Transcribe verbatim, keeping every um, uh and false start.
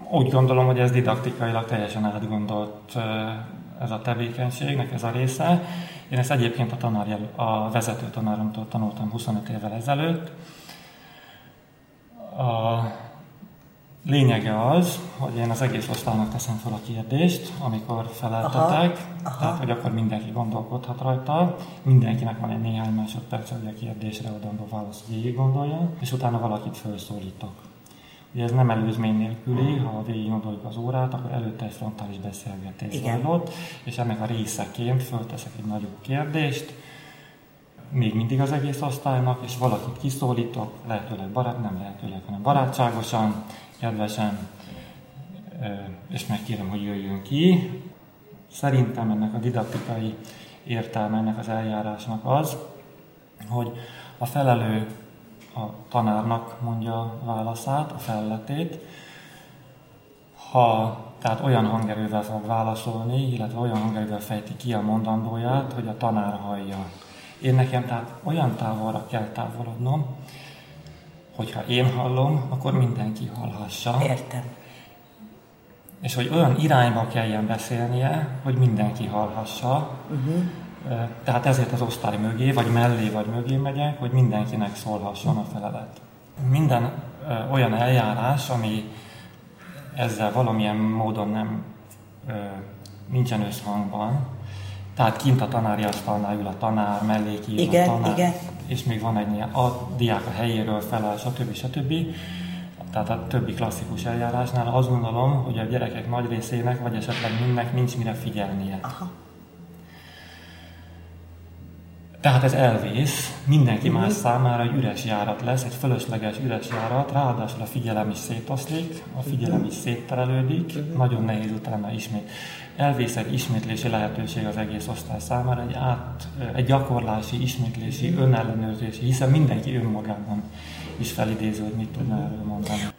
Úgy gondolom, hogy ez didaktikailag teljesen átgondolt ez a tevékenységnek, ez a része. Én ezt egyébként a, tanár, a vezető tanáromtól tanultam huszonöt évvel ezelőtt. A lényege az, hogy én az egész osztálynak teszem fel a kérdést, amikor feleltetek, tehát hogy akkor mindenki gondolkodhat rajta, mindenkinek van egy néhány másodperc, hogy a kérdésre adandó választ végig gondolja, és utána valakit felszólítok. Ugye ez nem előzmény nélküli, ha végig gondoljuk az órát, akkor előtte egy frontális beszélgetés zajlott, és ennek a részeként fölteszek egy nagyobb kérdést, még mindig az egész osztálynak, és valakit kiszólítok, lehetőleg barát, nem lehetőleg, hanem barátságosan, kedvesen, és megkérem, hogy jöjjön ki. Szerintem ennek a didaktikai értelme, ennek az eljárásnak az, hogy a felelő a tanárnak mondja a válaszát, a felletét, ha tehát olyan hangerővel fog válaszolni, illetve olyan hangerővel fejti ki a mondandóját, hogy a tanár hallja. Én nekem tehát olyan távolra kell távolodnom, hogyha én hallom, akkor mindenki hallhassa. Értem. És hogy olyan irányba kelljen beszélnie, hogy mindenki hallhassa. Uh-huh. Tehát ezért az osztály mögé, vagy mellé, vagy mögé megyek, hogy mindenkinek szólhasson a felelet. Minden ö, olyan eljárás, ami ezzel valamilyen módon nem ö, nincsen összhangban, tehát kint a tanári asztalnál ül a tanár, mellé kijön igen, a tanár, igen. és még van egy a diák a helyéről feláll, stb. stb. Tehát a többi klasszikus eljárásnál azt gondolom, hogy a gyerekek nagy részének, vagy esetleg mindnek nincs mire figyelnie. Aha. Tehát ez elvész, mindenki más számára egy üres járat lesz, egy fölösleges üres járat, ráadásul a figyelem is szétoszlik, a figyelem is szétterelődik, nagyon nehéz utána ismét. Elvész egy ismétlési lehetőség az egész osztály számára, egy, át, egy gyakorlási, ismétlési, önellenőrzési, hiszen mindenki önmagában is felidéző, hogy mit tudna erről mondani.